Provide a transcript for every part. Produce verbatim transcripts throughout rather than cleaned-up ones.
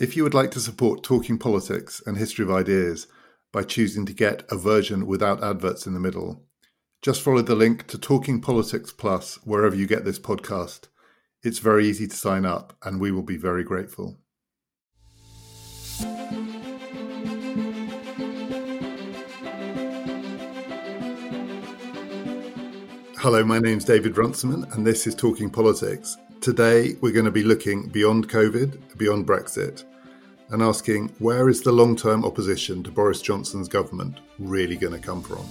If you would like to support Talking Politics and History of Ideas by choosing to get a version without adverts in the middle, just follow the link to Talking Politics Plus wherever you get this podcast. It's very easy to sign up, and we will be very grateful. Hello, my name's David Runciman, and this is Talking Politics. Today, we're going to be looking beyond COVID, beyond Brexit, and asking, where is the long-term opposition to Boris Johnson's government really going to come from?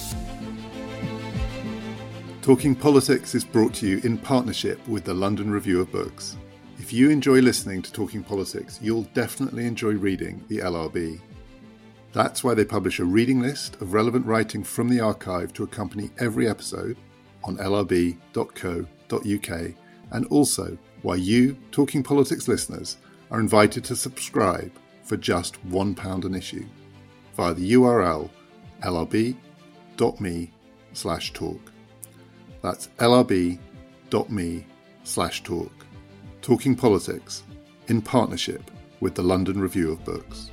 Talking Politics is brought to you in partnership with the London Review of Books. If you enjoy listening to Talking Politics, you'll definitely enjoy reading the L R B. That's why they publish a reading list of relevant writing from the archive to accompany every episode on l r b dot co dot u k, and also why you, Talking Politics listeners, are invited to subscribe for just one pound an issue via the U R L l r b dot m e slash talk. That's l r b dot m e slash talk. Talking Politics in partnership with the London Review of Books.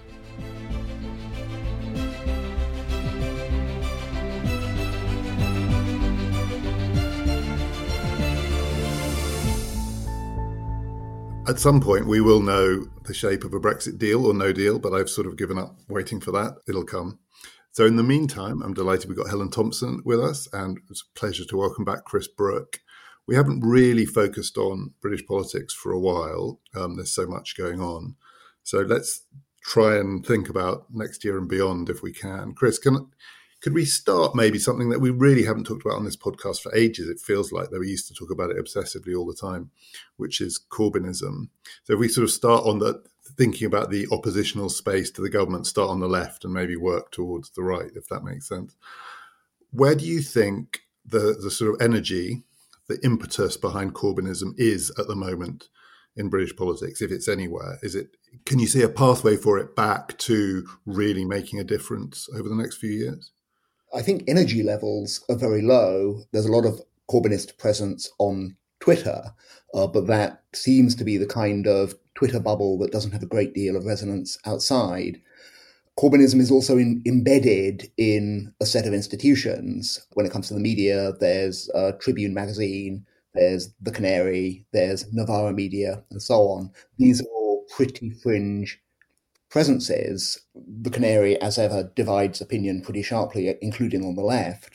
At some point, we will know the shape of a Brexit deal or no deal, but I've sort of given up waiting for that. It'll come. So in the meantime, I'm delighted we've got Helen Thompson with us, and it's a pleasure to welcome back Chris Brooke. We haven't really focused on British politics for a while. Um, there's so much going on. So let's try and think about next year and beyond if we can. Chris, can could we start maybe something that we really haven't talked about on this podcast for ages? It feels like that we used to talk about it obsessively all the time, which is Corbynism. So if we sort of start on the thinking about the oppositional space to the government, start on the left and maybe work towards the right, if that makes sense. Where do you think the, the sort of energy, the impetus behind Corbynism is at the moment in British politics, if it's anywhere? Is it? Can you see a pathway for it back to really making a difference over the next few years? I think energy levels are very low. There's a lot of Corbynist presence on Twitter, uh, but that seems to be the kind of Twitter bubble that doesn't have a great deal of resonance outside. Corbynism is also in, embedded in a set of institutions. When it comes to the media, there's uh, Tribune magazine, there's The Canary, there's Novara Media, and so on. These are all pretty fringe presences. The Canary, as ever, divides opinion pretty sharply, including on the left.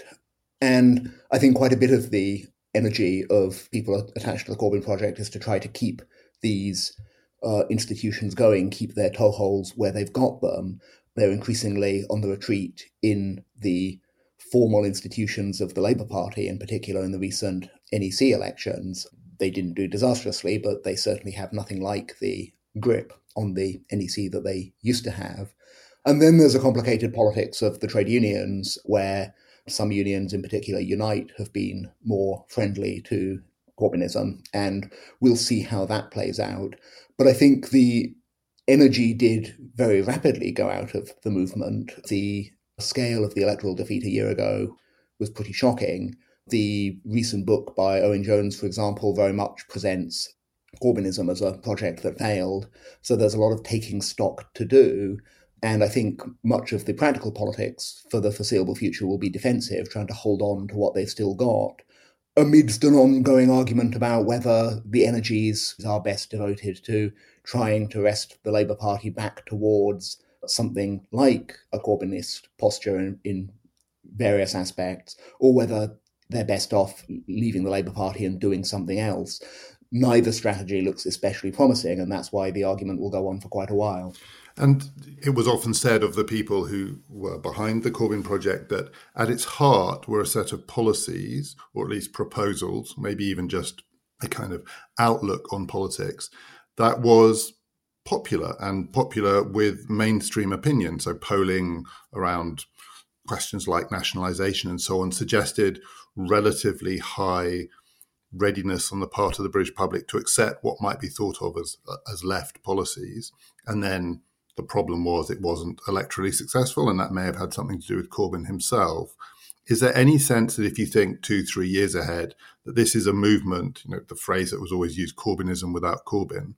And I think quite a bit of the energy of people attached to the Corbyn project is to try to keep these uh, institutions going, keep their toeholds where they've got them. They're increasingly on the retreat in the formal institutions of the Labour Party, in particular in the recent N E C elections. They didn't do disastrously, but they certainly have nothing like the grip on the N E C that they used to have. And then there's a complicated politics of the trade unions, where some unions in particular, Unite, have been more friendly to Corbynism, and we'll see how that plays out. But I think the energy did very rapidly go out of the movement. The scale of the electoral defeat a year ago was pretty shocking. The recent book by Owen Jones, for example, very much presents Corbynism as a project that failed. So there's a lot of taking stock to do. And I think much of the practical politics for the foreseeable future will be defensive, trying to hold on to what they've still got, amidst an ongoing argument about whether the energies are best devoted to trying to wrest the Labour Party back towards something like a Corbynist posture in, in various aspects, or whether they're best off leaving the Labour Party and doing something else. Neither strategy looks especially promising, and that's why the argument will go on for quite a while. And it was often said of the people who were behind the Corbyn project that at its heart were a set of policies, or at least proposals, maybe even just a kind of outlook on politics, that was popular and popular with mainstream opinion. So polling around questions like nationalisation and so on suggested relatively high readiness on the part of the British public to accept what might be thought of as as left policies. And then the problem was it wasn't electorally successful, and that may have had something to do with Corbyn himself. Is there any sense that if you think two, three years ahead, that this is a movement, you know, the phrase that was always used, Corbynism without Corbyn,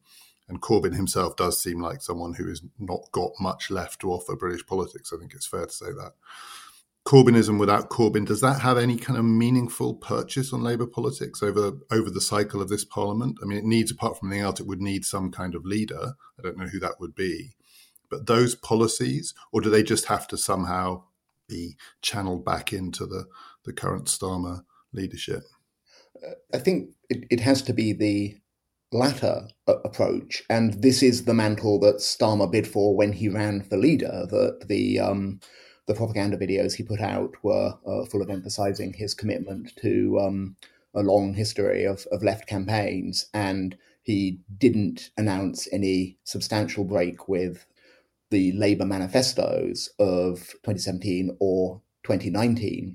And Corbyn himself does seem like someone who has not got much left to offer British politics. I think it's fair to say that. Corbynism without Corbyn, does that have any kind of meaningful purchase on Labour politics over over the cycle of this Parliament? I mean, it needs, apart from anything else, it would need some kind of leader. I don't know who that would be. But those policies, or do they just have to somehow be channeled back into the, the current Starmer leadership? I think it, it has to be the latter approach. And this is the mantle that Starmer bid for when he ran for leader, that the um, the propaganda videos he put out were uh, full of emphasizing his commitment to um, a long history of, of left campaigns. And he didn't announce any substantial break with the Labour manifestos of twenty seventeen or twenty nineteen.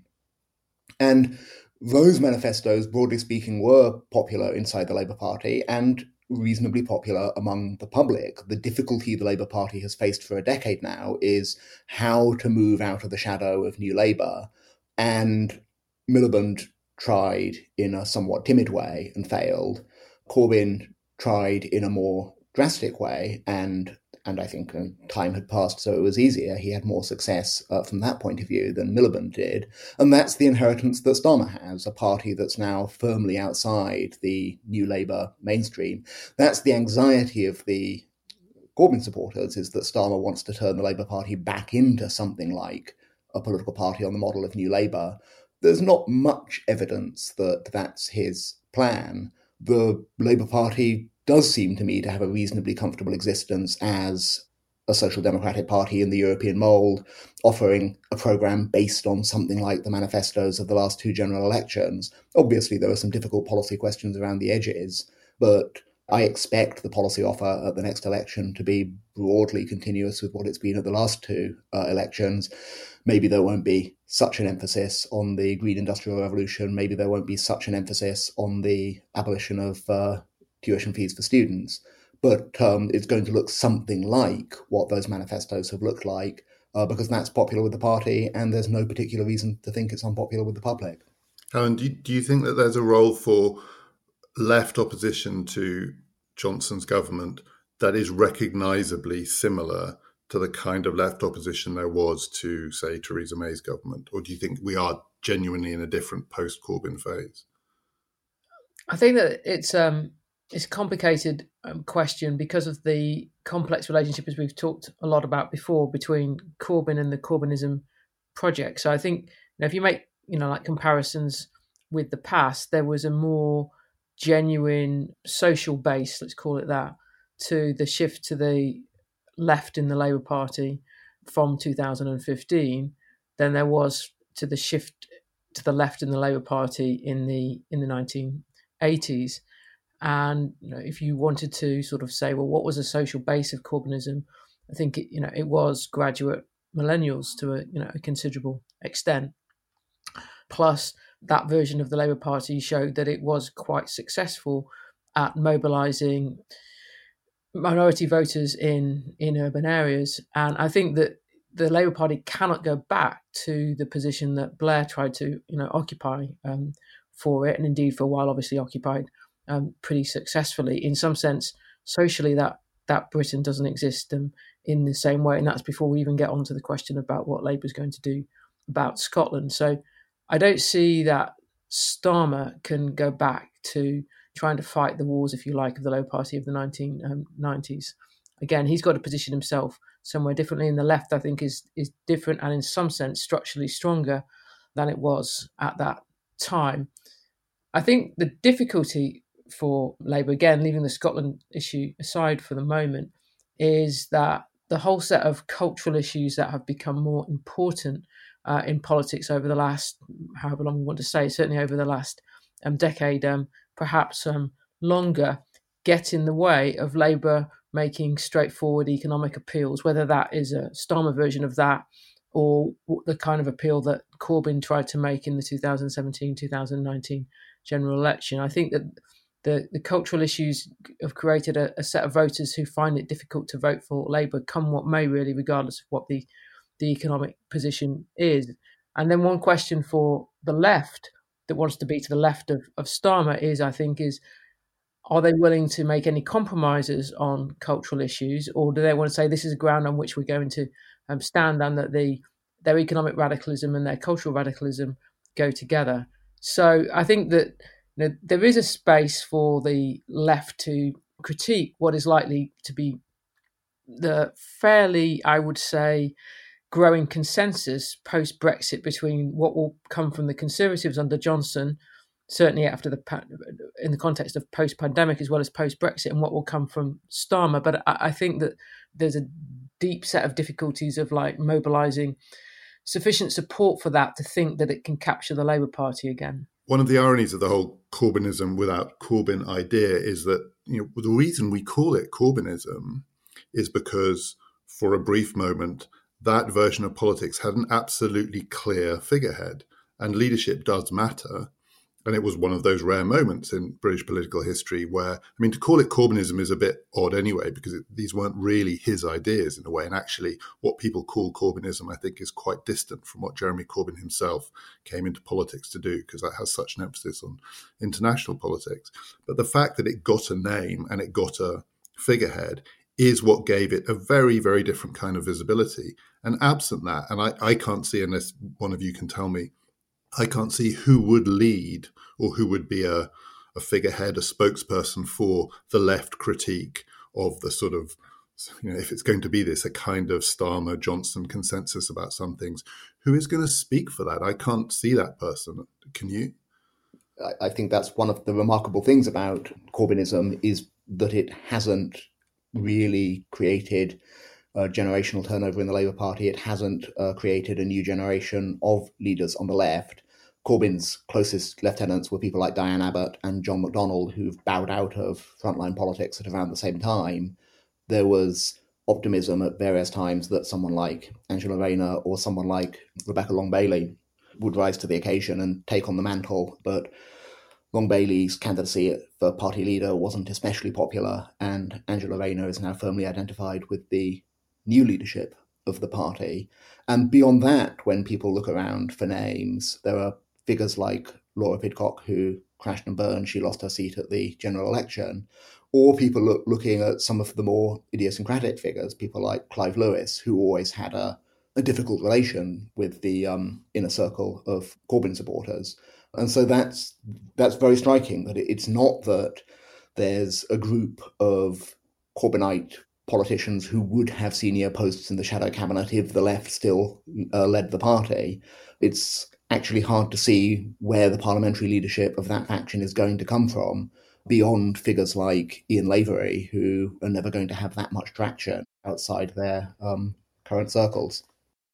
And those manifestos, broadly speaking, were popular inside the Labour Party and reasonably popular among the public. The difficulty the Labour Party has faced for a decade now is how to move out of the shadow of New Labour. And Miliband tried in a somewhat timid way and failed. Corbyn tried in a more drastic way, and and I think uh, time had passed, so it was easier. He had more success uh, from that point of view than Miliband did. And that's the inheritance that Starmer has, a party that's now firmly outside the New Labour mainstream. That's the anxiety of the Corbyn supporters, is that Starmer wants to turn the Labour Party back into something like a political party on the model of New Labour. There's not much evidence that that's his plan. The Labour Party does seem to me to have a reasonably comfortable existence as a social democratic party in the European mould, offering a programme based on something like the manifestos of the last two general elections. Obviously, there are some difficult policy questions around the edges, but I expect the policy offer at the next election to be broadly continuous with what it's been at the last two uh, elections. Maybe there won't be such an emphasis on the Green Industrial Revolution. Maybe there won't be such an emphasis on the abolition of uh, tuition fees for students, but um, it's going to look something like what those manifestos have looked like, uh, because that's popular with the party, and there's no particular reason to think it's unpopular with the public. Alan, do you, do you think that there's a role for left opposition to Johnson's government that is recognisably similar to the kind of left opposition there was to, say, Theresa May's government? Or do you think we are genuinely in a different post-Corbyn phase? I think that it's... Um... It's a complicated um, question because of the complex relationship, as we've talked a lot about before, between Corbyn and the Corbynism project. So I think, you know, if you make, you know, like comparisons with the past, there was a more genuine social base, let's call it that, to the shift to the left in the Labour Party from two thousand fifteen than there was to the shift to the left in the Labour Party in the in the nineteen eighties. And you know, if you wanted to sort of say, well, what was the social base of Corbynism? I think it, you know, it was graduate millennials to a you know a considerable extent. Plus, that version of the Labour Party showed that it was quite successful at mobilising minority voters in in urban areas. And I think that the Labour Party cannot go back to the position that Blair tried to you know occupy um, for it, and indeed for a while, obviously occupied. Um, pretty successfully. In some sense, socially, that that Britain doesn't exist um, in the same way, and that's before we even get onto the question about what Labour's going to do about Scotland. So I don't see that Starmer can go back to trying to fight the wars, if you like, of the Labour Party of the nineteen nineties. Again, he's got to position himself somewhere differently, and the left, I think, is is different and in some sense structurally stronger than it was at that time. I think the difficulty for Labour, again, leaving the Scotland issue aside for the moment, is that the whole set of cultural issues that have become more important uh, in politics over the last, however long we want to say, certainly over the last um, decade, um, perhaps um, longer, get in the way of Labour making straightforward economic appeals, whether that is a Starmer version of that or the kind of appeal that Corbyn tried to make in the two thousand seventeen two thousand nineteen general election. I think that The, the cultural issues have created a, a set of voters who find it difficult to vote for Labour, come what may, really, regardless of what the, the economic position is. And then one question for the left that wants to be to the left of, of Starmer is, I think, is are they willing to make any compromises on cultural issues, or do they want to say this is a ground on which we're going to um, stand and that the their economic radicalism and their cultural radicalism go together? So I think that you know, there is a space for the left to critique what is likely to be the fairly, I would say, growing consensus post-Brexit between what will come from the Conservatives under Johnson, certainly after the in the context of post-pandemic as well as post-Brexit, and what will come from Starmer. But I, I think that there's a deep set of difficulties of like mobilising sufficient support for that to think that it can capture the Labour Party again. One of the ironies of the whole Corbynism without Corbyn idea is that, you know, the reason we call it Corbynism is because for a brief moment, that version of politics had an absolutely clear figurehead, and leadership does matter. And it was one of those rare moments in British political history where, I mean, to call it Corbynism is a bit odd anyway, because it, these weren't really his ideas in a way. And actually, what people call Corbynism, I think, is quite distant from what Jeremy Corbyn himself came into politics to do, because that has such an emphasis on international politics. But the fact that it got a name and it got a figurehead is what gave it a very, very different kind of visibility. And absent that, and I, I can't see, unless one of you can tell me, I can't see who would lead or who would be a, a figurehead, a spokesperson for the left critique of the sort of, you know, if it's going to be this, a kind of Starmer-Johnson consensus about some things, who is going to speak for that? I can't see that person. Can you? I think that's one of the remarkable things about Corbynism is that it hasn't really created Uh, generational turnover in the Labour Party. It hasn't uh, created a new generation of leaders on the left. Corbyn's closest lieutenants were people like Diane Abbott and John McDonnell, who've bowed out of frontline politics at around the same time. There was optimism at various times that someone like Angela Rayner or someone like Rebecca Long-Bailey would rise to the occasion and take on the mantle, but Long-Bailey's candidacy for party leader wasn't especially popular, and Angela Rayner is now firmly identified with the new leadership of the party. And beyond that, when people look around for names, there are figures like Laura Pidcock, who crashed and burned. She lost her seat at the general election. Or people look, looking at some of the more idiosyncratic figures, people like Clive Lewis, who always had a, a difficult relation with the um, inner circle of Corbyn supporters. And so that's that's very striking, that it's not that there's a group of Corbynite politicians who would have senior posts in the shadow cabinet if the left still uh, led the party. It's actually hard to see where the parliamentary leadership of that faction is going to come from, beyond figures like Ian Lavery, who are never going to have that much traction outside their um, current circles.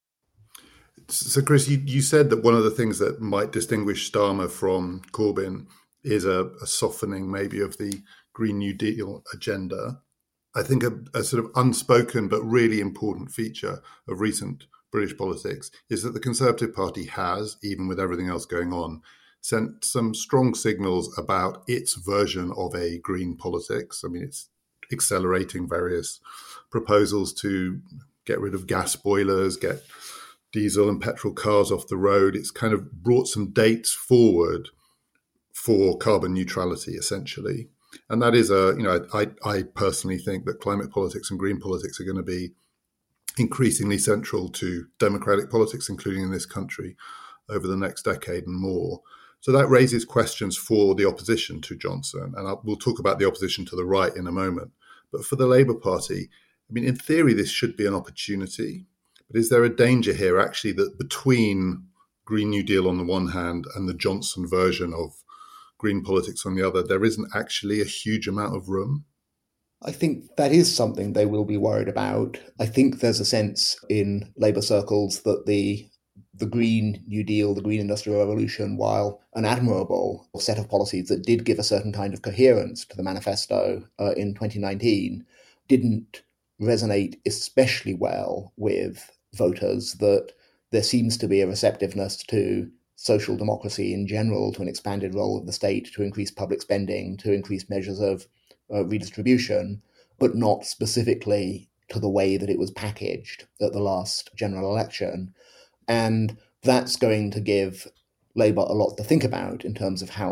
So, Chris, you, you said that one of the things that might distinguish Starmer from Corbyn is a, a softening maybe of the Green New Deal agenda. I think a, a sort of unspoken but really important feature of recent British politics is that the Conservative Party has, even with everything else going on, sent some strong signals about its version of a green politics. I mean, it's accelerating various proposals to get rid of gas boilers, get diesel and petrol cars off the road. It's kind of brought some dates forward for carbon neutrality, essentially. And that is a, you know, I, I personally think that climate politics and green politics are going to be increasingly central to democratic politics, including in this country, over the next decade and more. So that raises questions for the opposition to Johnson. And I'll, we'll talk about the opposition to the right in a moment. But for the Labour Party, I mean, in theory, this should be an opportunity. But is there a danger here, actually, that between Green New Deal on the one hand and the Johnson version of green politics on the other, there isn't actually a huge amount of room? I think that is something they will be worried about. I think there's a sense in Labour circles that the the Green New Deal, the Green Industrial Revolution, while an admirable set of policies that did give a certain kind of coherence to the manifesto uh, in twenty nineteen, didn't resonate especially well with voters, that there seems to be a receptiveness to social democracy in general, to an expanded role of the state, to increase public spending, to increase measures of uh, redistribution, but not specifically to the way that it was packaged at the last general election. And that's going to give Labour a lot to think about in terms of how it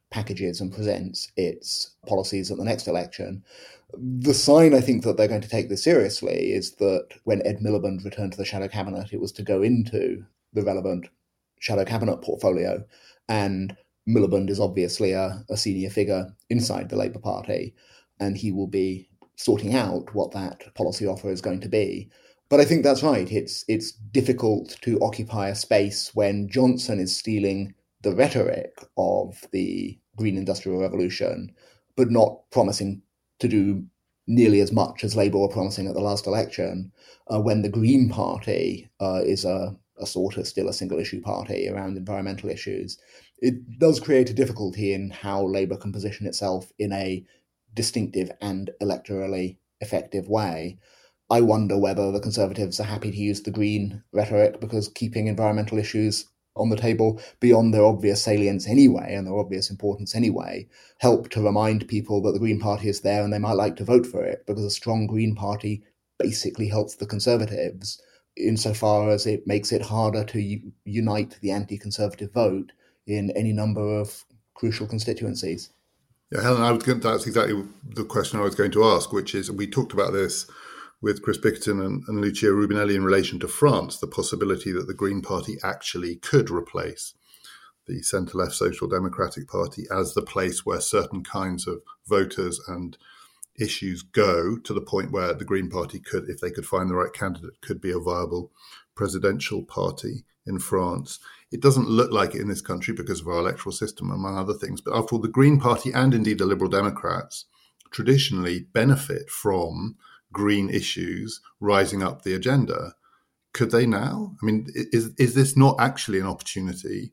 packages and presents its policies at the next election. The sign, I think, that they're going to take this seriously is that when Ed Miliband returned to the shadow cabinet, it was to go into the relevant shadow cabinet portfolio. And Miliband is obviously a, a senior figure inside the Labour Party, and he will be sorting out what that policy offer is going to be. But I think that's right. It's it's difficult to occupy a space when Johnson is stealing the rhetoric of the Green Industrial Revolution, but not promising to do nearly as much as Labour were promising at the last election, uh, when the Green Party uh, is a, a sort of still a single-issue party around environmental issues. It does create a difficulty in how Labour can position itself in a distinctive and electorally effective way. I wonder whether the Conservatives are happy to use the Green rhetoric because keeping environmental issues on the table beyond their obvious salience anyway and their obvious importance anyway help to remind people that the Green Party is there and they might like to vote for it, because a strong Green Party basically helps the Conservatives insofar as it makes it harder to u- unite the anti-Conservative vote in any number of crucial constituencies. Yeah, Helen, I was going to, that's exactly the question I was going to ask, which is, we talked about this with Chris Bickerton and, and Lucia Rubinelli in relation to France, the possibility that the Green Party actually could replace the centre-left Social Democratic Party as the place where certain kinds of voters and issues go, to the point where the Green Party could, if they could find the right candidate, could be a viable presidential party in France. It doesn't look like it in this country because of our electoral system, among other things. But after all, the Green Party and indeed the Liberal Democrats traditionally benefit from green issues rising up the agenda. Could they now? I mean, is is this not actually an opportunity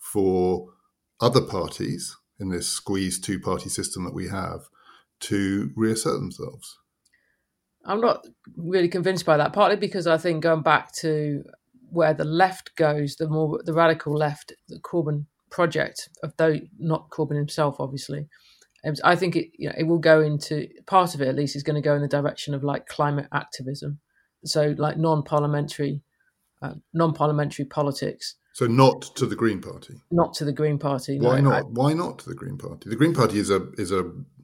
for other parties in this squeezed two-party system that we have to reassert themselves? I'm not really convinced by that, partly because I think going back to where the left goes, the more the radical left, the Corbyn project, of though not Corbyn himself, obviously, I think it you know it will go into, part of it at least is going to go in the direction of like climate activism, so like non-parliamentary, uh, non-parliamentary politics. So not to the Green Party. Not to the Green Party. Why no. not? I, Why not to the Green Party? The Green Party is a is a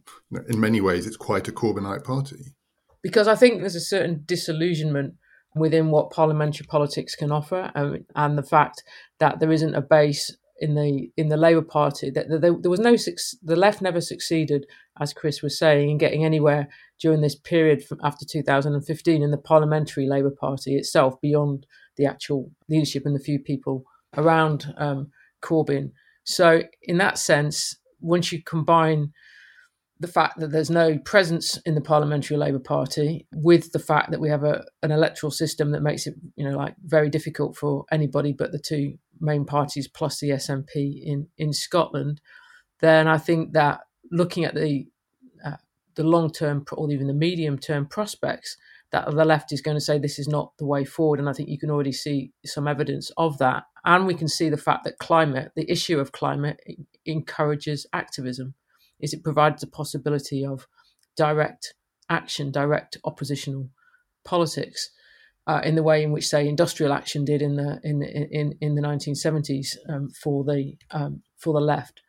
in many ways it's quite a Corbynite party. Because I think there's a certain disillusionment within what parliamentary politics can offer, um, and the fact that there isn't a base in the in the Labour Party, that there, there was no the left never succeeded, as Chris was saying, in getting anywhere during this period from after two thousand fifteen in the parliamentary Labour Party itself, beyond the actual leadership and the few people around um, Corbyn. So in that sense, once you combine the fact that there's no presence in the parliamentary Labour Party with the fact that we have a, an electoral system that makes it, you know, like very difficult for anybody but the two main parties plus the S N P in, in Scotland, then I think that looking at the uh, the long-term or even the medium-term prospects, that the left is going to say this is not the way forward. And I think you can already see some evidence of that. And we can see the fact that climate, the issue of climate, encourages activism. Is it provides the possibility of direct action, direct oppositional politics, uh, in the way in which, say, industrial action did in the in in in the nineteen seventies um, for the um, for the left.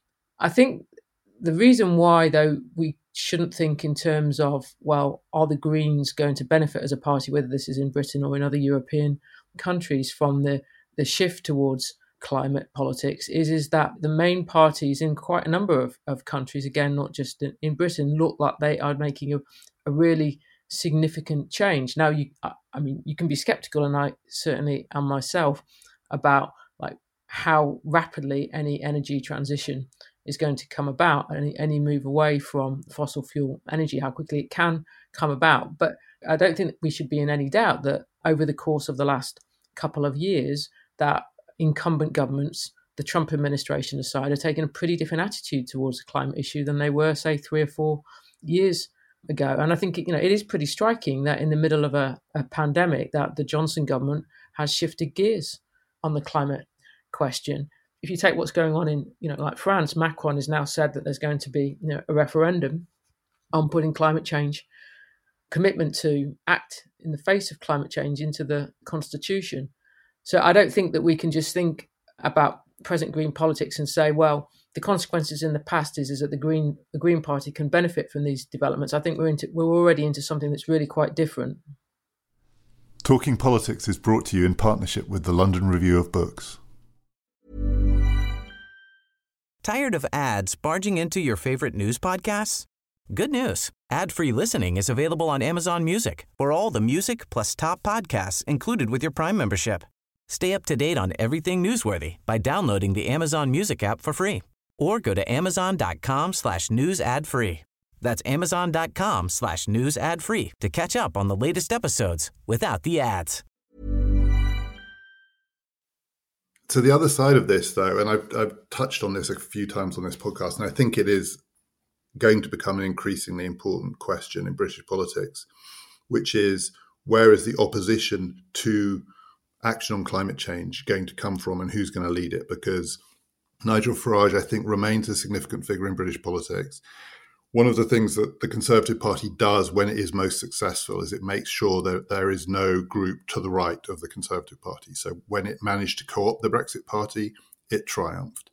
I think the reason why, though, we shouldn't think in terms of, well, are the Greens going to benefit as a party, whether this is in Britain or in other European countries, from the the shift towards climate politics, is is that the main parties in quite a number of, of countries, again, not just in, in Britain, look like they are making a, a really significant change. Now, you, I mean, you can be sceptical, and I certainly am myself, about like how rapidly any energy transition is going to come about, any any move away from fossil fuel energy, how quickly it can come about. But I don't think that we should be in any doubt that over the course of the last couple of years, that incumbent governments, the Trump administration aside, are taking a pretty different attitude towards the climate issue than they were, say, three or four years ago. And I think, you know, it is pretty striking that in the middle of a, a pandemic, that the Johnson government has shifted gears on the climate question. If you take what's going on in, you know, like France, Macron has now said that there's going to be, you know, a referendum on putting climate change, commitment to act in the face of climate change, into the constitution. So I don't think that we can just think about present green politics and say, well, the consequences in the past is, is that the Green the Green Party can benefit from these developments. I think we're into we're already into something that's really quite different. Talking Politics is brought to you in partnership with the London Review of Books. Tired of ads barging into your favorite news podcasts? Good news. Ad-free listening is available on Amazon Music for all the music plus top podcasts included with your Prime membership. Stay up to date on everything newsworthy by downloading the Amazon Music app for free or go to amazon.com slash news ad free. That's amazon.com slash news ad free to catch up on the latest episodes without the ads. So the other side of this, though, and I've, I've touched on this a few times on this podcast, and I think it is going to become an increasingly important question in British politics, which is where is the opposition to action on climate change going to come from and who's going to lead it? Because Nigel Farage, I think, remains a significant figure in British politics. One of the things that the Conservative Party does when it is most successful is it makes sure that there is no group to the right of the Conservative Party. So when it managed to co-opt the Brexit Party, it triumphed.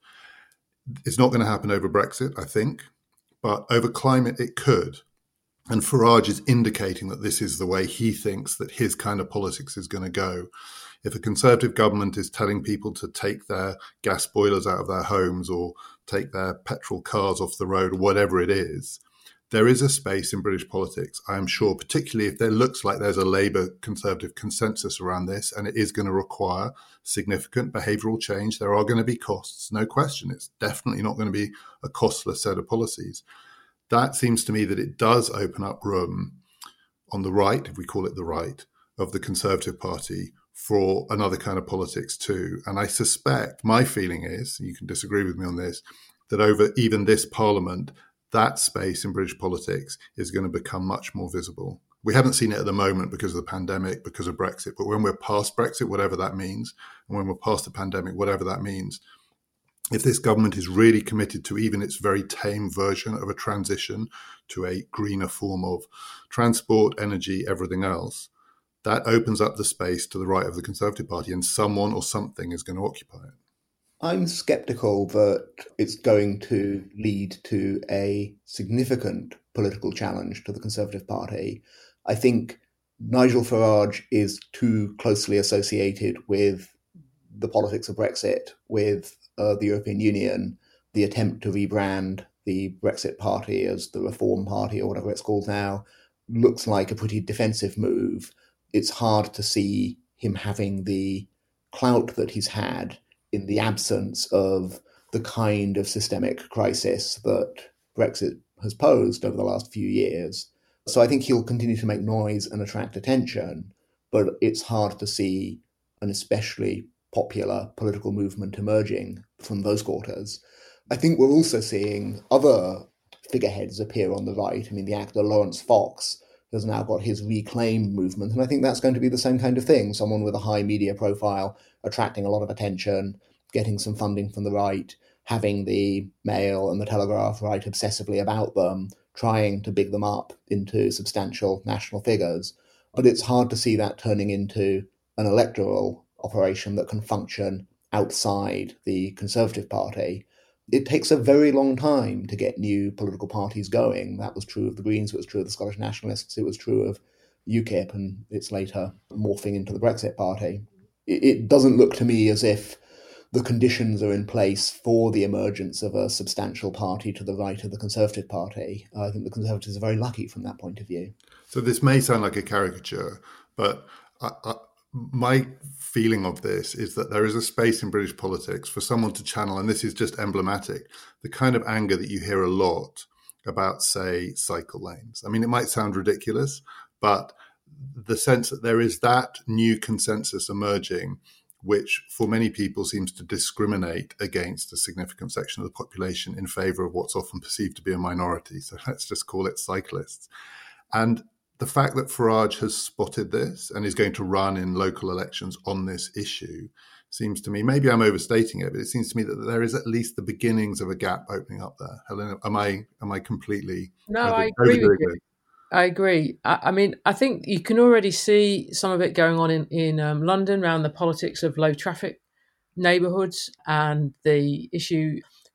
It's not going to happen over Brexit, I think, but over climate it could. And Farage is indicating that this is the way he thinks that his kind of politics is going to go. If a Conservative government is telling people to take their gas boilers out of their homes or take their petrol cars off the road or whatever it is, there is a space in British politics, I am sure, particularly if there looks like there's a Labour Conservative consensus around this, and it is going to require significant behavioural change. There are going to be costs, no question. It's definitely not going to be a costless set of policies. That seems to me that it does open up room on the right, if we call it the right, of the Conservative Party for another kind of politics too. And I suspect, my feeling is, you can disagree with me on this, that over even this Parliament, that space in British politics is going to become much more visible. We haven't seen it at the moment because of the pandemic, because of Brexit, but when we're past Brexit, whatever that means, and when we're past the pandemic, whatever that means, if this government is really committed to even its very tame version of a transition to a greener form of transport, energy, everything else, that opens up the space to the right of the Conservative Party, and someone or something is going to occupy it. I'm sceptical that it's going to lead to a significant political challenge to the Conservative Party. I think Nigel Farage is too closely associated with the politics of Brexit, with uh, the European Union, the attempt to rebrand the Brexit Party as the Reform Party or whatever it's called now, looks like a pretty defensive move. It's hard to see him having the clout that he's had in the absence of the kind of systemic crisis that Brexit has posed over the last few years. So I think he'll continue to make noise and attract attention, but it's hard to see an especially popular political movement emerging from those quarters. I think we're also seeing other figureheads appear on the right. I mean, the actor Lawrence Fox has now got his Reclaim movement, and I think that's going to be the same kind of thing. Someone with a high media profile, attracting a lot of attention, getting some funding from the right, having the Mail and the Telegraph write obsessively about them, trying to big them up into substantial national figures. But it's hard to see that turning into an electoral operation that can function outside the Conservative Party. It takes a very long time to get new political parties going. That was true of the Greens, it was true of the Scottish Nationalists, it was true of UKIP and its later morphing into the Brexit Party. It, it doesn't look to me as if the conditions are in place for the emergence of a substantial party to the right of the Conservative Party. I think the Conservatives are very lucky from that point of view. So this may sound like a caricature, but I, I, my feeling of this is that there is a space in British politics for someone to channel, and this is just emblematic, the kind of anger that you hear a lot about, say, cycle lanes. I mean, it might sound ridiculous, but the sense that there is that new consensus emerging, which for many people seems to discriminate against a significant section of the population in favour of what's often perceived to be a minority. So let's just call it cyclists. And the fact that Farage has spotted this and is going to run in local elections on this issue seems to me, maybe I'm overstating it, but it seems to me that there is at least the beginnings of a gap opening up there. Helena, am I am I completely... No, I agree with you. I agree. I, I mean, I think you can already see some of it going on in, in um, London around the politics of low traffic neighbourhoods and the issue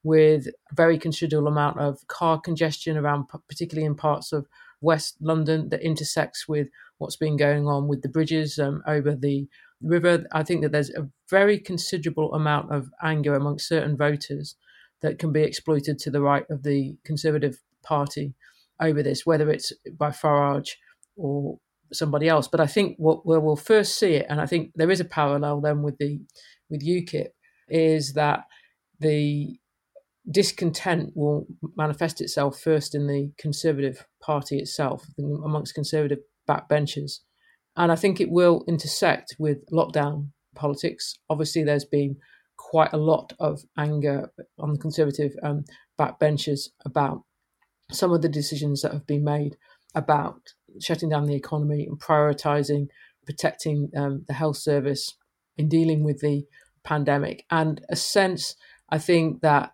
with a very considerable amount of car congestion around, particularly in parts of West London, that intersects with what's been going on with the bridges um, over the river. I think that there's a very considerable amount of anger amongst certain voters that can be exploited to the right of the Conservative Party over this, whether it's by Farage or somebody else. But I think what where we'll first see it, and I think there is a parallel then with the with UKIP, is that the discontent will manifest itself first in the Conservative Party itself, amongst Conservative backbenchers. And I think it will intersect with lockdown politics. Obviously, there's been quite a lot of anger on the Conservative um, backbenchers about some of the decisions that have been made about shutting down the economy and prioritising protecting um, the health service in dealing with the pandemic. And a sense, I think, that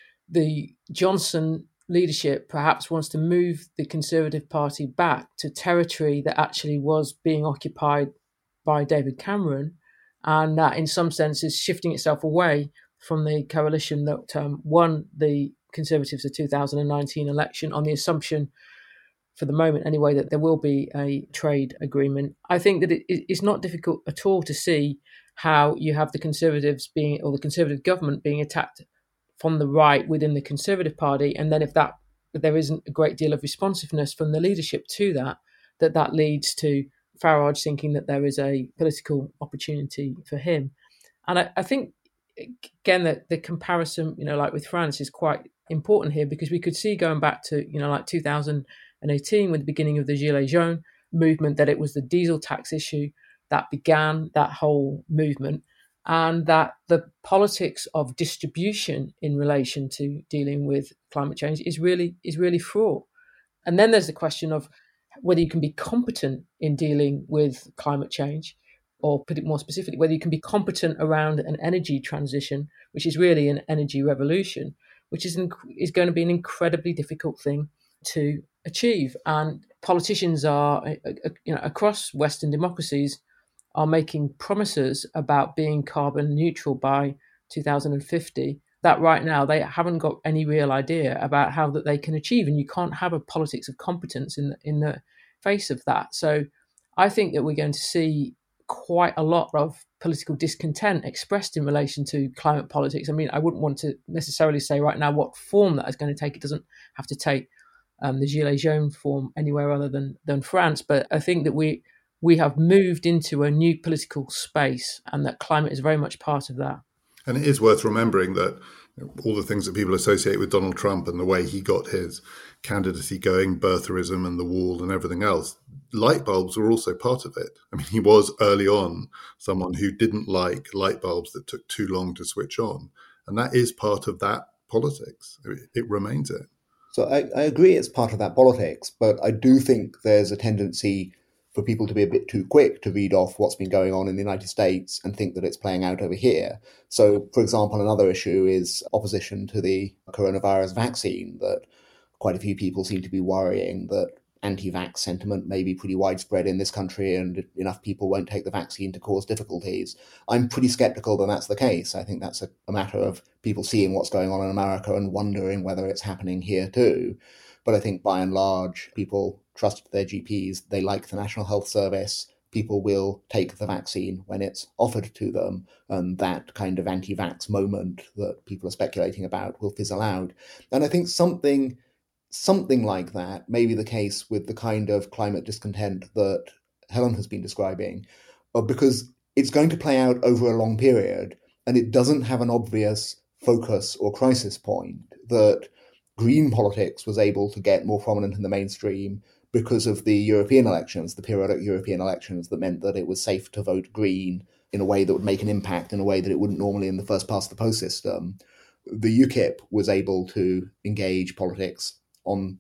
the Johnson leadership perhaps wants to move the Conservative Party back to territory that actually was being occupied by David Cameron, and that in some sense is shifting itself away from the coalition that um, won the Conservatives' the two thousand nineteen election, on the assumption, for the moment anyway, that there will be a trade agreement. I think that it, it's not difficult at all to see how you have the Conservatives being, or the Conservative government being attacked from the right within the Conservative Party, and then if that if there isn't a great deal of responsiveness from the leadership to that, that that leads to Farage thinking that there is a political opportunity for him. And I, I think, again, that the comparison, you know, like with France, is quite important here, because we could see going back to, you know, like two thousand eighteen, with the beginning of the Gilets Jaunes movement, that it was the diesel tax issue that began that whole movement, and that the politics of distribution in relation to dealing with climate change is really is really fraught. And then there's the question of whether you can be competent in dealing with climate change, or put it more specifically, whether you can be competent around an energy transition, which is really an energy revolution, which is inc- is going to be an incredibly difficult thing to achieve. And politicians are, you know, across Western democracies, are making promises about being carbon neutral by two thousand fifty that right now they haven't got any real idea about how that they can achieve. And you can't have a politics of competence in the, in the face of that. So I think that we're going to see quite a lot of political discontent expressed in relation to climate politics. I mean, I wouldn't want to necessarily say right now what form that is going to take. It doesn't have to take um, the Gilets Jaunes form anywhere other than, than France. But I think that we we have moved into a new political space, and that climate is very much part of that. And it is worth remembering that all the things that people associate with Donald Trump and the way he got his candidacy going, birtherism and the wall and everything else, light bulbs were also part of it. I mean, he was early on someone who didn't like light bulbs that took too long to switch on. And that is part of that politics. It remains it. So I, I agree it's part of that politics, but I do think there's a tendency for people to be a bit too quick to read off what's been going on in the United States and think that it's playing out over here. So, for example, another issue is opposition to the coronavirus vaccine, that quite a few people seem to be worrying that anti-vax sentiment may be pretty widespread in this country and enough people won't take the vaccine to cause difficulties. I'm pretty skeptical that that's the case. I think that's a, a matter of people seeing what's going on in America and wondering whether it's happening here too. But I think by and large, people trust their G Ps. They like the National Health Service. People will take the vaccine when it's offered to them. And that kind of anti-vax moment that people are speculating about will fizzle out. And I think something something like that may be the case with the kind of climate discontent that Helen has been describing, because it's going to play out over a long period and it doesn't have an obvious focus or crisis point. That green politics was able to get more prominent in the mainstream because of the European elections, the periodic European elections, that meant that it was safe to vote green in a way that would make an impact in a way that it wouldn't normally in the first past the post system. The UKIP was able to engage politics on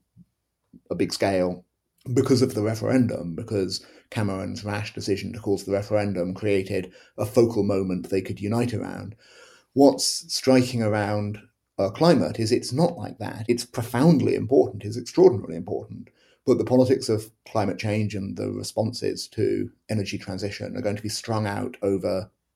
a big scale because of the referendum, because Cameron's rash decision to call for the referendum created a focal moment they could unite around. What's striking around uh, climate is it's not like that. It's profoundly important, it's extraordinarily important. But the politics of climate change and the responses to energy transition are going to be strung out over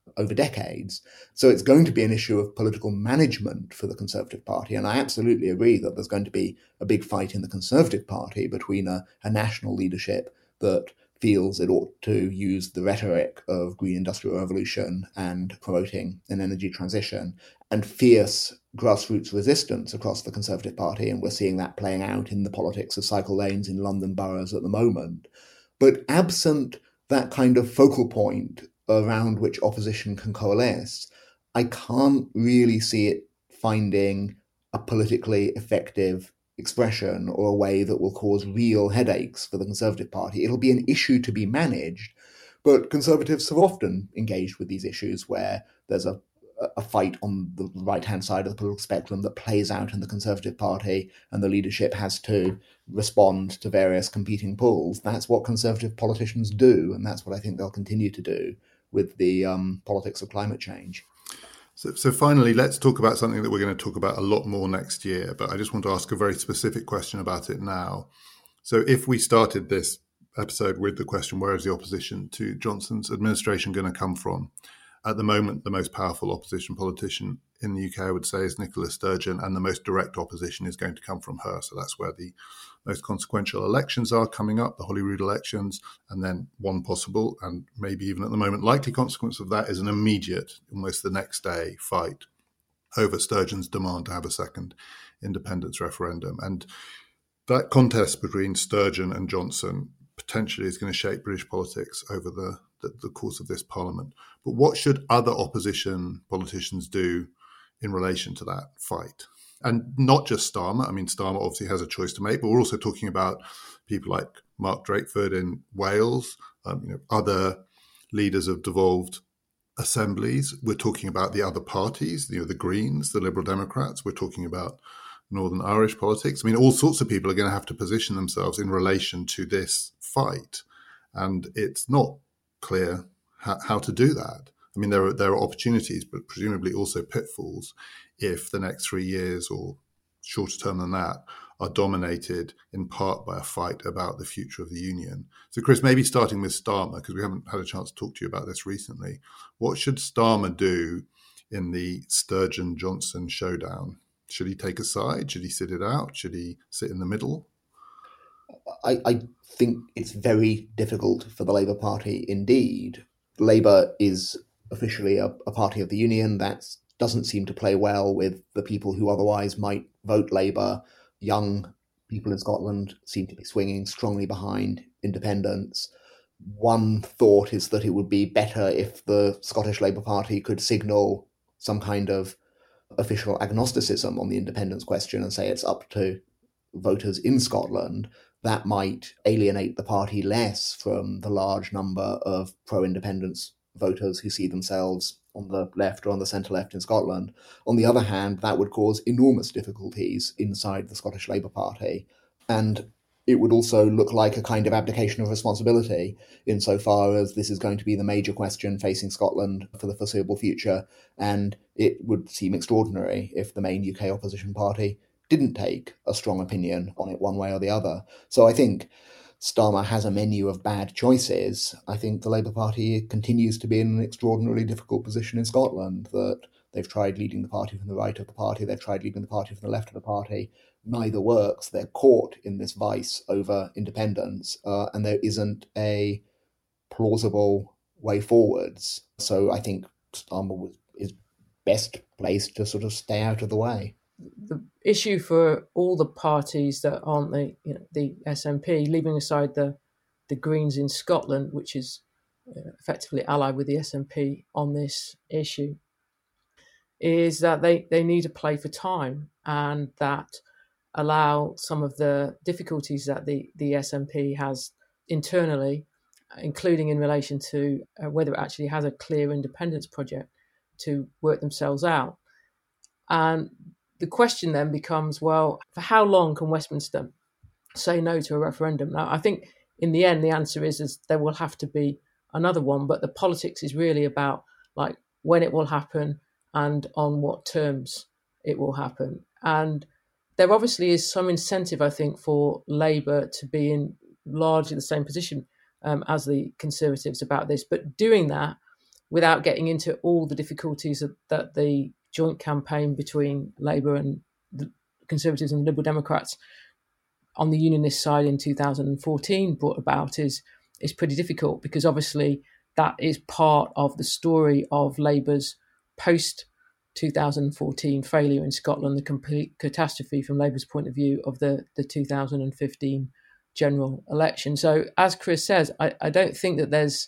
over decades. So it's going to be an issue of political management for the Conservative Party. And I absolutely agree that there's going to be a big fight in the Conservative Party between a, a national leadership that feels it ought to use the rhetoric of green industrial revolution and promoting an energy transition, and fierce grassroots resistance across the Conservative Party. And we're seeing that playing out in the politics of cycle lanes in London boroughs at the moment. But absent that kind of focal point around which opposition can coalesce, I can't really see it finding a politically effective expression or a way that will cause real headaches for the Conservative Party. It'll be an issue to be managed, but Conservatives have often engaged with these issues where there's a, a fight on the right-hand side of the political spectrum that plays out in the Conservative Party, and the leadership has to respond to various competing pulls. That's what Conservative politicians do, and that's what I think they'll continue to do with the um, politics of climate change. So, so finally, let's talk about something that we're going to talk about a lot more next year, but I just want to ask a very specific question about it now. So if we started this episode with the question, where is the opposition to Johnson's administration going to come from? At the moment, the most powerful opposition politician in the U K, I would say, is Nicola Sturgeon, and the most direct opposition is going to come from her. So that's where the most consequential elections are coming up, the Holyrood elections, and then one possible, and maybe even at the moment likely consequence of that is an immediate, almost the next day, fight over Sturgeon's demand to have a second independence referendum. And that contest between Sturgeon and Johnson potentially is going to shape British politics over the, the, the course of this parliament. But what should other opposition politicians do in relation to that fight? And not just Starmer. I mean, Starmer obviously has a choice to make, but we're also talking about people like Mark Drakeford in Wales, um, you know, other leaders of devolved assemblies. We're talking about the other parties, you know, the Greens, the Liberal Democrats. We're talking about Northern Irish politics. I mean, all sorts of people are going to have to position themselves in relation to this fight. And it's not clear how, how to do that. I mean, there are there are opportunities, but presumably also pitfalls if the next three years or shorter term than that are dominated in part by a fight about the future of the union. So, Chris, maybe starting with Starmer, because we haven't had a chance to talk to you about this recently. What should Starmer do in the Sturgeon-Johnson showdown? Should he take a side? Should he sit it out? Should he sit in the middle? I, I think it's very difficult for the Labour Party indeed. Labour is officially a, a party of the union. That doesn't seem to play well with the people who otherwise might vote Labour. Young people in Scotland seem to be swinging strongly behind independence. One thought is that it would be better if the Scottish Labour Party could signal some kind of official agnosticism on the independence question and say it's up to voters in Scotland. That might alienate the party less from the large number of pro-independence voters who see themselves on the left or on the centre-left in Scotland. On the other hand, that would cause enormous difficulties inside the Scottish Labour Party. And it would also look like a kind of abdication of responsibility insofar as this is going to be the major question facing Scotland for the foreseeable future. And it would seem extraordinary if the main U K opposition party didn't take a strong opinion on it one way or the other. So I think Starmer has a menu of bad choices. I think the Labour Party continues to be in an extraordinarily difficult position in Scotland, that they've tried leading the party from the right of the party, they've tried leading the party from the left of the party. Neither works. They're caught in this vice over independence, uh, and there isn't a plausible way forwards. So I think Starmer is best placed to sort of stay out of the way. The issue for all the parties that aren't the you know the S N P, leaving aside the the Greens in Scotland, which is effectively allied with the S N P on this issue, is that they, they need to play for time, and that allow some of the difficulties that the, the S N P has internally, including in relation to uh, whether it actually has a clear independence project, to work themselves out. And the question then becomes, well, for how long can Westminster say no to a referendum? Now, I think in the end, the answer is, is there will have to be another one, but the politics is really about like when it will happen and on what terms it will happen. And there obviously is some incentive, I think, for Labour to be in largely the same position um, as the Conservatives about this, but doing that without getting into all the difficulties that, that the joint campaign between Labour and the Conservatives and Liberal Democrats on the unionist side in two thousand fourteen brought about is is pretty difficult, because obviously that is part of the story of Labour's post two thousand fourteen failure in Scotland, the complete catastrophe from Labour's point of view of the, the two thousand fifteen general election. So as Chris says, I, I don't think that there's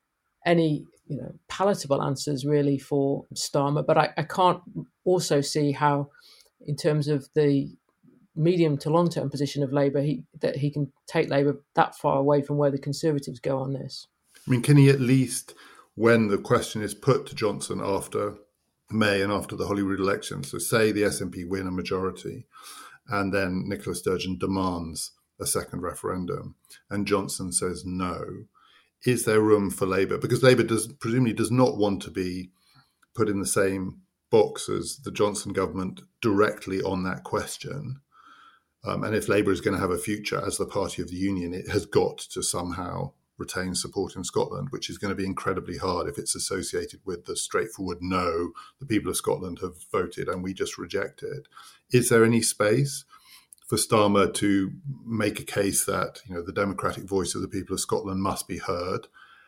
any you know palatable answers really for Starmer, but I, I can't also see how, in terms of the medium to long-term position of Labour, he, that he can take Labour that far away from where the Conservatives go on this. I mean, can he at least, when the question is put to Johnson after May and after the Holyrood election, so say the S N P win a majority and then Nicola Sturgeon demands a second referendum and Johnson says no, is there room for Labour? Because Labour does presumably does not want to be put in the same box as the Johnson government directly on that question. Um, and if Labour is going to have a future as the party of the union, it has got to somehow retain support in Scotland, which is going to be incredibly hard if it's associated with the straightforward no, the people of Scotland have voted and we just reject it. Is there any space for Starmer to make a case that, you know, the democratic voice of the people of Scotland must be heard,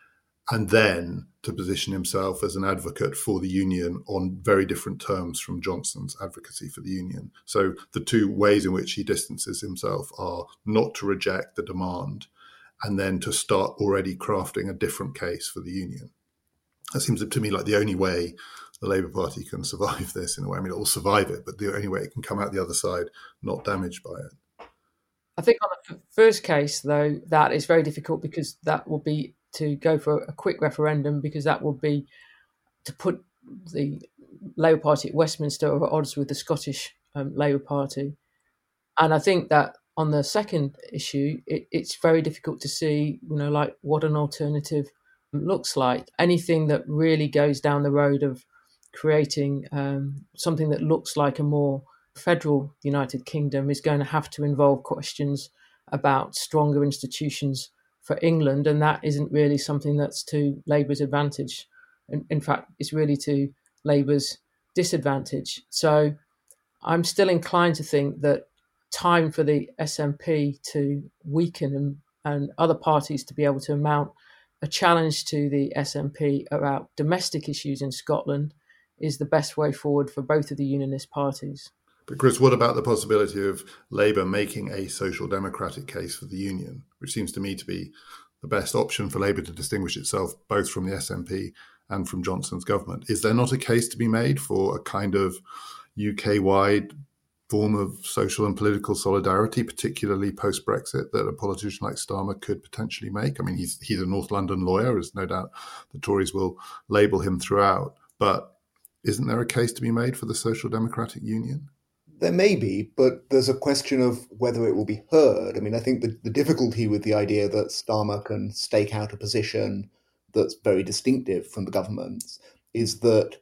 and then to position himself as an advocate for the union on very different terms from Johnson's advocacy for the union? So the two ways in which he distances himself are not to reject the demand and then to start already crafting a different case for the union. That seems to me like the only way the Labour Party can survive this in a way. I mean, it will survive it, but the only way it can come out the other side not damaged by it. I think on the f- first case, though, that is very difficult, because that will be to go for a quick referendum, because that will be to put the Labour Party at Westminster at odds with the Scottish um, Labour Party. And I think that on the second issue, it, it's very difficult to see, you know, like what an alternative looks like. Anything that really goes down the road of creating um, something that looks like a more federal United Kingdom is going to have to involve questions about stronger institutions for England, and that isn't really something that's to Labour's advantage. In, in fact, it's really to Labour's disadvantage. So I'm still inclined to think that time for the S N P to weaken and, and other parties to be able to mount a challenge to the S N P about domestic issues in Scotland is the best way forward for both of the unionist parties. But Chris, what about the possibility of Labour making a social democratic case for the union, which seems to me to be the best option for Labour to distinguish itself both from the S N P and from Johnson's government? Is there not a case to be made for a kind of U K-wide form of social and political solidarity, particularly post-Brexit, that a politician like Starmer could potentially make? I mean, he's he's a North London lawyer, as no doubt the Tories will label him throughout. But isn't there a case to be made for the social democratic union? There may be, but there's a question of whether it will be heard. I mean, I think the, the difficulty with the idea that Starmer can stake out a position that's very distinctive from the government's is that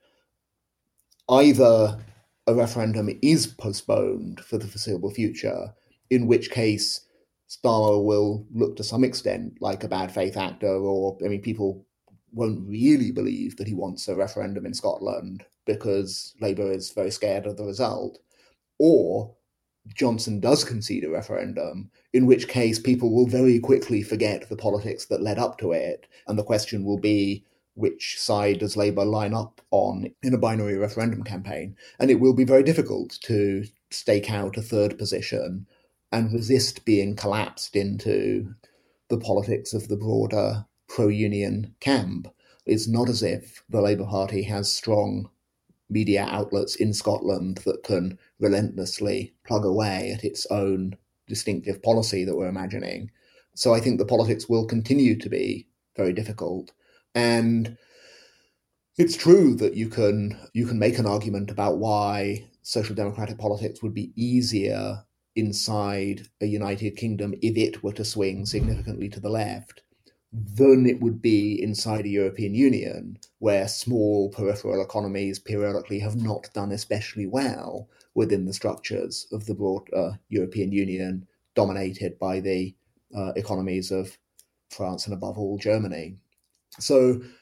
either a referendum is postponed for the foreseeable future, in which case Starmer will look to some extent like a bad faith actor, or, I mean, people won't really believe that he wants a referendum in Scotland because Labour is very scared of the result. Or Johnson does concede a referendum, in which case people will very quickly forget the politics that led up to it, and the question will be, which side does Labour line up on in a binary referendum campaign? And it will be very difficult to stake out a third position and resist being collapsed into the politics of the broader pro-union camp. It's not as if the Labour Party has strong media outlets in Scotland that can relentlessly plug away at its own distinctive policy that we're imagining. So I think the politics will continue to be very difficult. And it's true that you can you can make an argument about why social democratic politics would be easier inside a United Kingdom if it were to swing significantly to the left than it would be inside a European Union, where small peripheral economies periodically have not done especially well within the structures of the broad uh, European Union, dominated by the uh, economies of France and above all Germany. So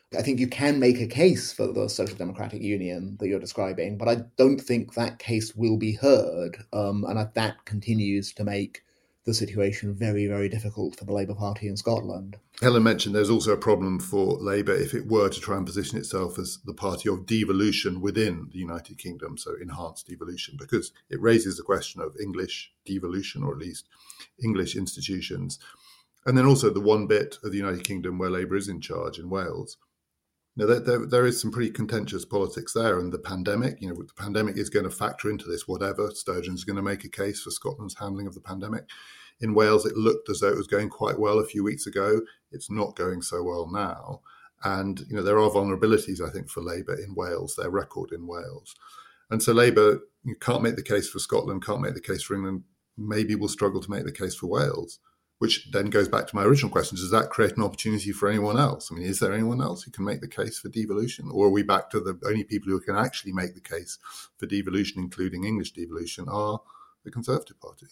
I think you can make a case for the Social Democratic Union that you're describing, but I don't think that case will be heard. Um, and that continues to make the situation very, very difficult for the Labour Party in Scotland. Helen mentioned there's also a problem for Labour if it were to try and position itself as the party of devolution within the United Kingdom, so enhanced devolution, because it raises the question of English devolution, or at least English institutions. And then also the one bit of the United Kingdom where Labour is in charge, in Wales. Now, there, there, there is some pretty contentious politics there, and the pandemic, you know, the pandemic is going to factor into this, whatever. Sturgeon's going to make a case for Scotland's handling of the pandemic. In Wales, it looked as though it was going quite well a few weeks ago. It's not going so well now. And, you know, there are vulnerabilities, I think, for Labour in Wales, their record in Wales. And so Labour, you can't make the case for Scotland, can't make the case for England, maybe will struggle to make the case for Wales. Which then goes back to my original question, does that create an opportunity for anyone else? I mean, is there anyone else who can make the case for devolution? Or are we back to the only people who can actually make the case for devolution, including English devolution, are the Conservative Party?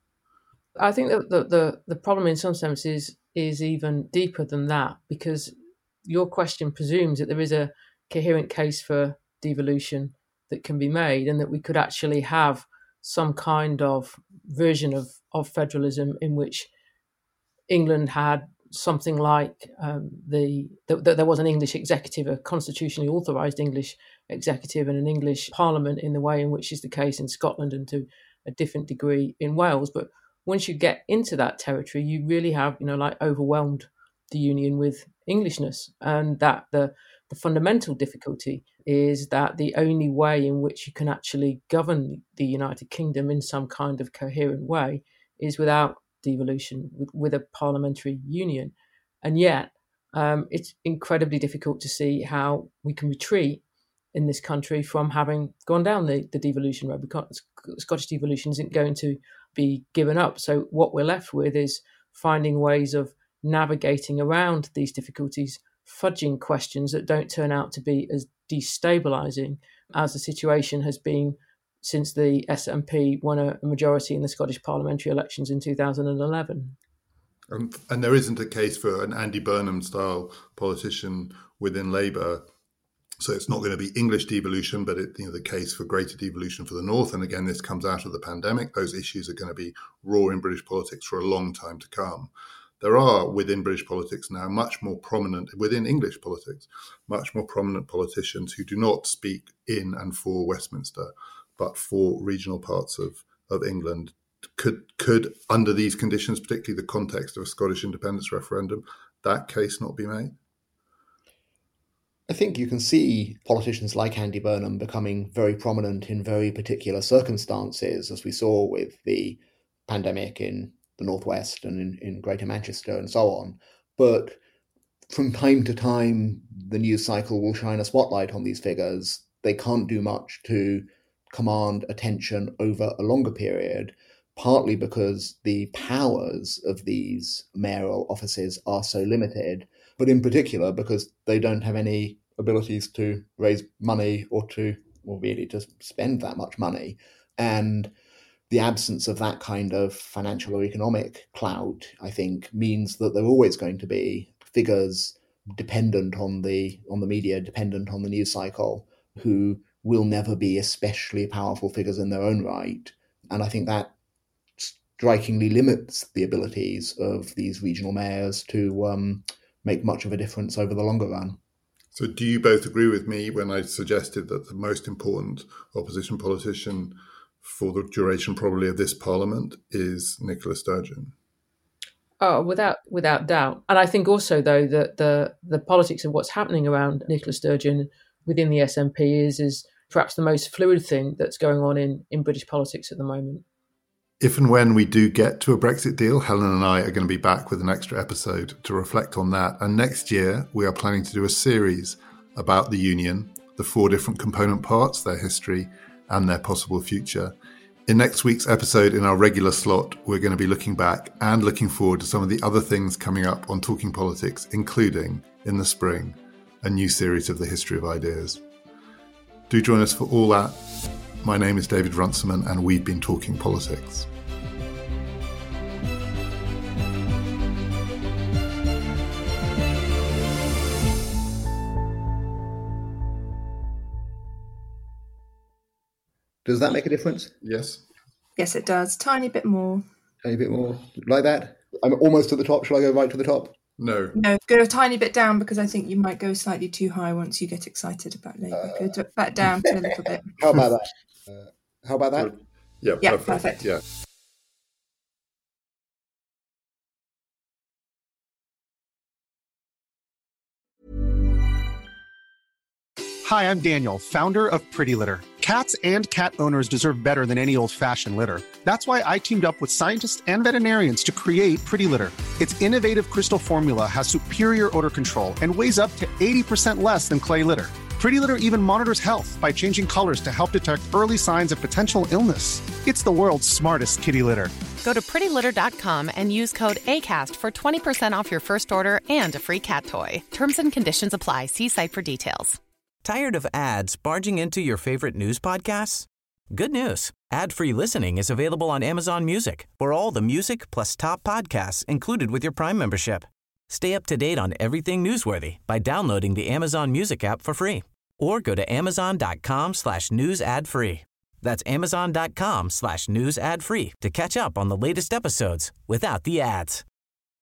I think that the, the, the problem in some sense is, is even deeper than that, because your question presumes that there is a coherent case for devolution that can be made, and that we could actually have some kind of version of, of federalism in which England had something like um, the, the, the there was an English executive, a constitutionally authorised English executive, and an English parliament in the way in which is the case in Scotland and to a different degree in Wales. But once you get into that territory, you really have, you know, like overwhelmed the union with Englishness, and that the the fundamental difficulty is that the only way in which you can actually govern the United Kingdom in some kind of coherent way is without devolution, with, with a parliamentary union. And yet um, it's incredibly difficult to see how we can retreat in this country from having gone down the, the devolution road. Because Scottish devolution isn't going to be given up. So what we're left with is finding ways of navigating around these difficulties, fudging questions that don't turn out to be as destabilising as the situation has been since the S N P won a majority in the Scottish parliamentary elections in two thousand eleven. Um, and there isn't a case for an Andy Burnham-style politician within Labour. So it's not going to be English devolution, but it, you know, the case for greater devolution for the North. And again, this comes out of the pandemic. Those issues are going to be raw in British politics for a long time to come. There are, within British politics now, much more prominent, within English politics, much more prominent politicians who do not speak in and for Westminster, but for regional parts of, of England. Could, could, under these conditions, particularly the context of a Scottish independence referendum, that case not be made? I think you can see politicians like Andy Burnham becoming very prominent in very particular circumstances, as we saw with the pandemic in the Northwest and in, in Greater Manchester and so on. But from time to time, the news cycle will shine a spotlight on these figures. They can't do much to command attention over a longer period, partly because the powers of these mayoral offices are so limited, but in particular because they don't have any abilities to raise money or to, or really to spend that much money. And the absence of that kind of financial or economic clout, I think, means that there are always going to be figures dependent on the on the media, dependent on the news cycle, who will never be especially powerful figures in their own right. And I think that strikingly limits the abilities of these regional mayors to um, make much of a difference over the longer run. So do you both agree with me when I suggested that the most important opposition politician for the duration probably of this parliament is Nicola Sturgeon? Oh, without without doubt. And I think also, though, that the, the politics of what's happening around Nicola Sturgeon within the S N P is, is perhaps the most fluid thing that's going on in, in British politics at the moment. If and when we do get to a Brexit deal, Helen and I are going to be back with an extra episode to reflect on that. And next year, we are planning to do a series about the Union, the four different component parts, their history, and their possible future. In next week's episode, in our regular slot, we're going to be looking back and looking forward to some of the other things coming up on Talking Politics, including, in the spring, a new series of the History of Ideas. Do join us for all that. My name is David Runciman, and we've been Talking Politics. Does that make a difference? Yes. Yes, it does. Tiny bit more. Tiny bit more. Like that? I'm almost at the top. Shall I go right to the top? No. No, go a tiny bit down because I think you might go slightly too high once you get excited about Labour. Uh, go back down to a little bit. How about that? Uh, how about that? Yeah, yeah perfect. perfect. Yeah. Hi, I'm Daniel, founder of Pretty Litter. Cats and cat owners deserve better than any old-fashioned litter. That's why I teamed up with scientists and veterinarians to create Pretty Litter. Its innovative crystal formula has superior odor control and weighs up to eighty percent less than clay litter. Pretty Litter even monitors health by changing colors to help detect early signs of potential illness. It's the world's smartest kitty litter. Go to pretty litter dot com and use code ACAST for twenty percent off your first order and a free cat toy. Terms and conditions apply. See site for details. Tired of ads barging into your favorite news podcasts? Good news. Ad-free listening is available on Amazon Music for all the music plus top podcasts included with your Prime membership. Stay up to date on everything newsworthy by downloading the Amazon Music app for free or go to amazon.com slash news ad free. That's amazon.com slash news ad free to catch up on the latest episodes without the ads.